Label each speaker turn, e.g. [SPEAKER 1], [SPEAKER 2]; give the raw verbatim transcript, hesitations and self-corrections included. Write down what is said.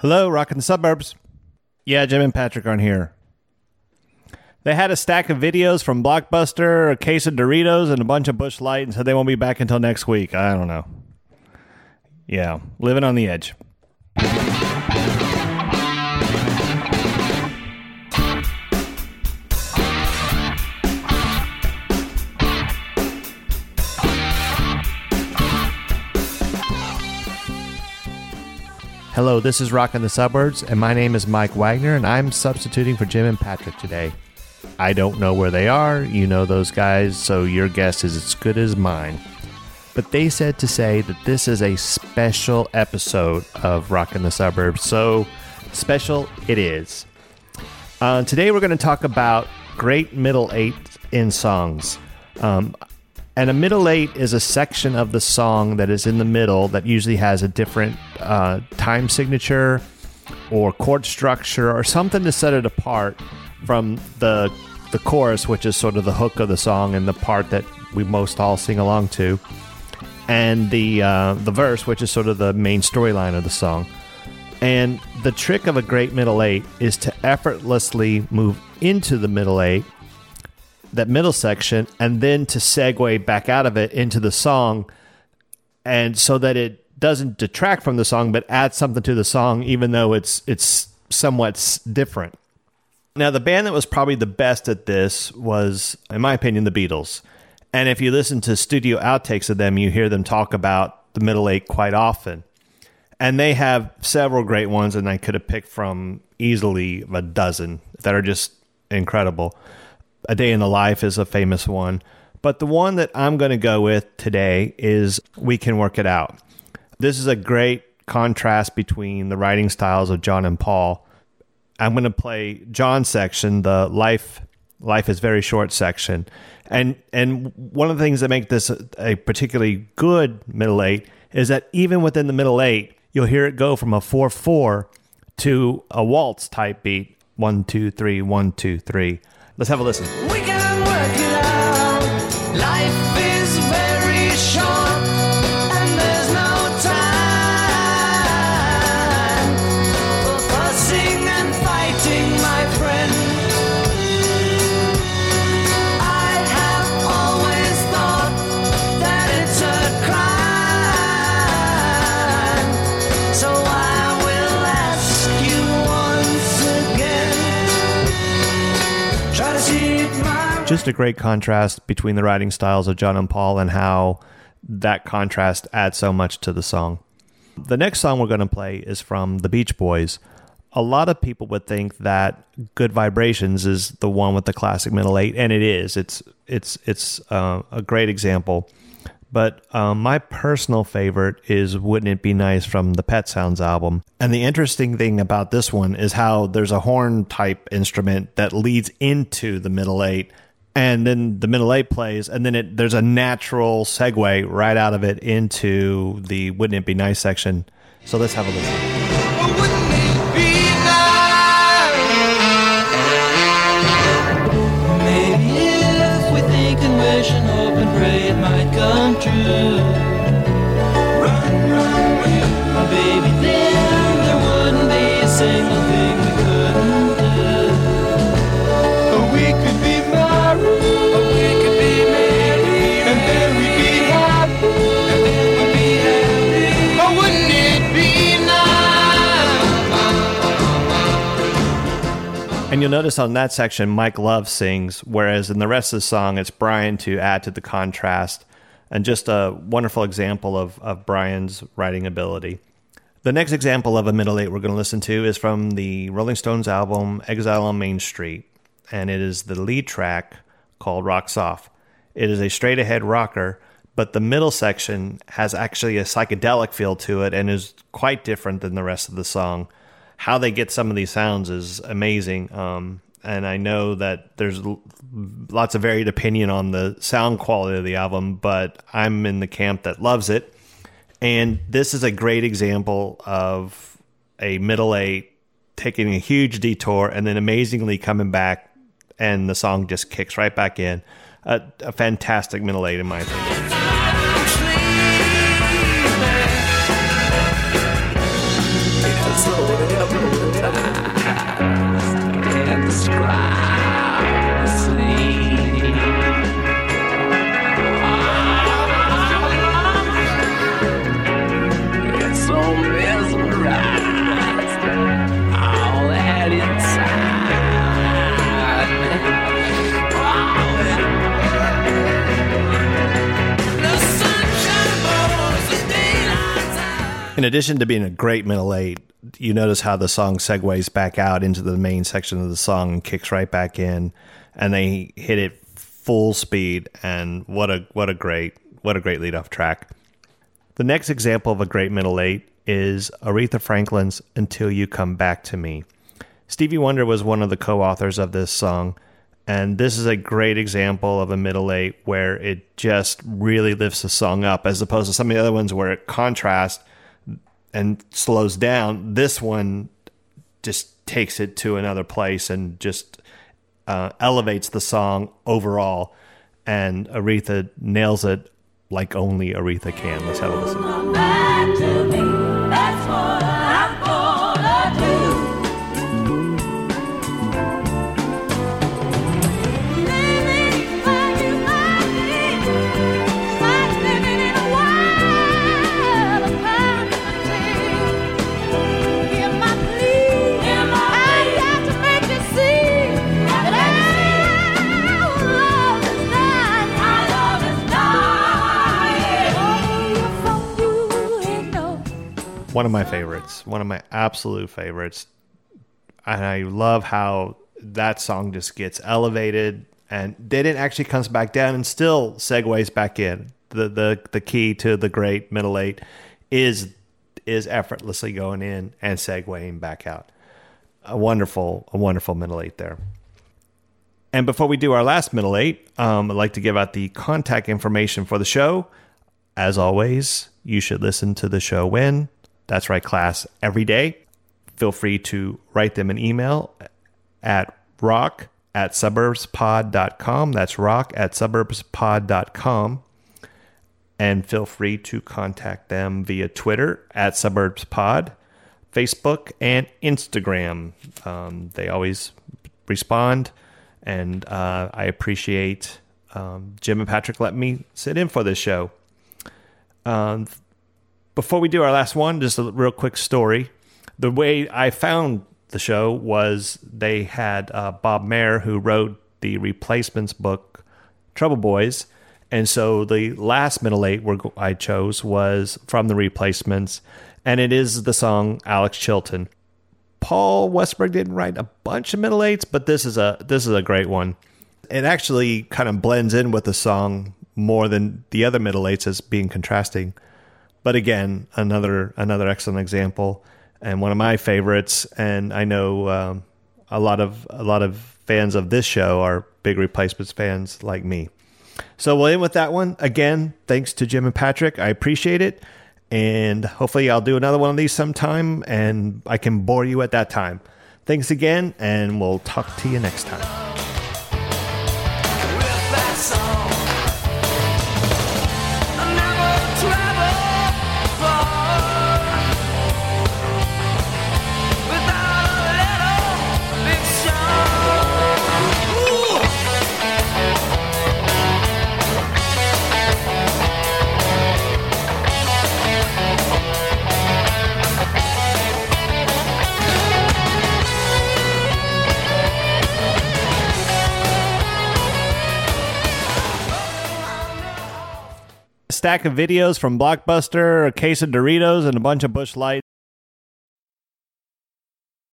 [SPEAKER 1] Hello, Rockin' the Suburbs. Yeah, Jim and Patrick aren't here. They had a stack of videos from Blockbuster, a case of Doritos, and a bunch of Busch Light, and said they won't be back until next week. I don't know. Yeah, living on the edge. Hello, this is Rockin' the Suburbs, and my name is Mike Wagner, and I'm substituting for Jim and Patrick today. I don't know where they are. You know those guys, so your guess is as good as mine. But they said to say that this is a special episode of Rockin' the Suburbs, so special it is. Uh, today we're going to talk about great middle eight in songs. Um, and a middle eight is a section of the song that is in the middle that usually has a different uh, time signature or chord structure or something to set it apart from the the chorus, which is sort of the hook of the song and the part that we most all sing along to, and the uh, the verse, which is sort of the main storyline of the song. And the trick of a great middle eight is to effortlessly move into the middle eight, that middle section, and then to segue back out of it into the song, and so that it doesn't detract from the song, but adds something to the song, even though it's it's somewhat different. Now, the band that was probably the best at this was, in my opinion, the Beatles. And if you listen to studio outtakes of them, you hear them talk about the middle eight quite often. And they have several great ones, and I could have picked from easily a dozen that are just incredible. A Day in the Life is a famous one. But the one that I'm going to go with today is We Can Work It Out. This is a great contrast between the writing styles of John and Paul. I'm going to play John's section, the Life Life is Very Short section. And and one of the things that make this a, a particularly good middle eight is that even within the middle eight, you'll hear it go from a four four to a waltz type beat. One, two, three, one, two, three. Let's have a listen.
[SPEAKER 2] We can work it out. Life is very short, and there's no time for fussing and fighting, my friend. I have always thought that it's a crime, so I will ask you once again. Try to see it my
[SPEAKER 1] Just a great contrast between the writing styles of John and Paul and how that contrast adds so much to the song. The next song we're going to play is from the Beach Boys. A lot of people would think that Good Vibrations is the one with the classic middle eight, and it is. It's it's it's uh, a great example. But um, my personal favorite is Wouldn't It Be Nice from the Pet Sounds album. And the interesting thing about this one is how there's a horn type instrument that leads into the middle eight, and then the middle eight plays, and then it, there's a natural segue right out of it into the Wouldn't It Be Nice section. So let's have a listen.
[SPEAKER 2] Wouldn't it be nice? Maybe if we think and wish and hope and pray it might come true. Run, run, run. Baby, then there wouldn't be a single thing we couldn't do. Oh, we could be married. Oh, we could be married. And then we'd be happy. And then we'd be happy. Oh, wouldn't it be nice?
[SPEAKER 1] And you'll notice on that section, Mike Love sings, whereas in the rest of the song, it's Brian to add to the contrast. And just a wonderful example of, of Brian's writing ability. The next example of a middle eight we're going to listen to is from the Rolling Stones album Exile on Main Street. And it is the lead track called Rocks Off. It is a straight ahead rocker, but the middle section has actually a psychedelic feel to it and is quite different than the rest of the song. How they get some of these sounds is amazing. Um, and I know that there's l- lots of varied opinion on the sound quality of the album, but I'm in the camp that loves it. And this is a great example of a middle eight taking a huge detour and then amazingly coming back, and the song just kicks right back in. A, a fantastic middle eight, in my opinion.
[SPEAKER 2] Can't describe the sleep. It's so mesmerized, all that inside. The sunshine pours, the daylight's out.
[SPEAKER 1] In addition to being a great middle eight, you notice how the song segues back out into the main section of the song and kicks right back in, and they hit it full speed. And what a what a great what a great lead off track. The next example of a great middle eight is Aretha Franklin's "Until You Come Back to Me." Stevie Wonder was one of the co-authors of this song, and this is a great example of a middle eight where it just really lifts the song up, as opposed to some of the other ones where it contrasts and slows down. This one just takes it to another place and just uh, elevates the song overall. And Aretha nails it like only Aretha can. Let's have a listen.
[SPEAKER 3] Come back to me, that's what I'm gonna do. Living where you might be, like living in a world of fantasy. Hear my plea, I got to make you see that our love is dying. Our love is dying. Oh, from you, ain't no.
[SPEAKER 1] One of my favorites, one of my absolute favorites. And I love how that song just gets elevated and then it actually comes back down and still segues back in. The the the key to the great middle eight is is effortlessly going in and segueing back out. A wonderful, a wonderful middle eight there. And before we do our last middle eight, um, I'd like to give out the contact information for the show. As always, you should listen to the show when? That's right, class, every day. Feel free to write them an email at rock at suburbspod dot com. That's rock at suburbspod dot com. And feel free to contact them via Twitter at suburbspod, Facebook, and Instagram. Um, they always respond, and uh, I appreciate um, Jim and Patrick letting me sit in for this show. Um, before we do our last one, just a real quick story. The way I found the show was they had uh, Bob Mayer, who wrote the Replacements book, Trouble Boys. And so the last middle eight we're, I chose was from the Replacements, and it is the song Alex Chilton. Paul Westberg didn't write a bunch of middle eights, but this is a this is a great one. It actually kind of blends in with the song more than the other middle eights as being contrasting. But again, another another excellent example and one of my favorites. And I know um, a lot of a lot of fans of this show are big Replacements fans like me. So we'll end with that one. Again, thanks to Jim and Patrick. I appreciate it. And hopefully I'll do another one of these sometime and I can bore you at that time. Thanks again, and we'll talk to you next time.
[SPEAKER 2] With that song, I never travel far without a little Big Sean. Ooh.
[SPEAKER 1] Stack of videos from Blockbuster, a case of Doritos, and a bunch of Busch Light.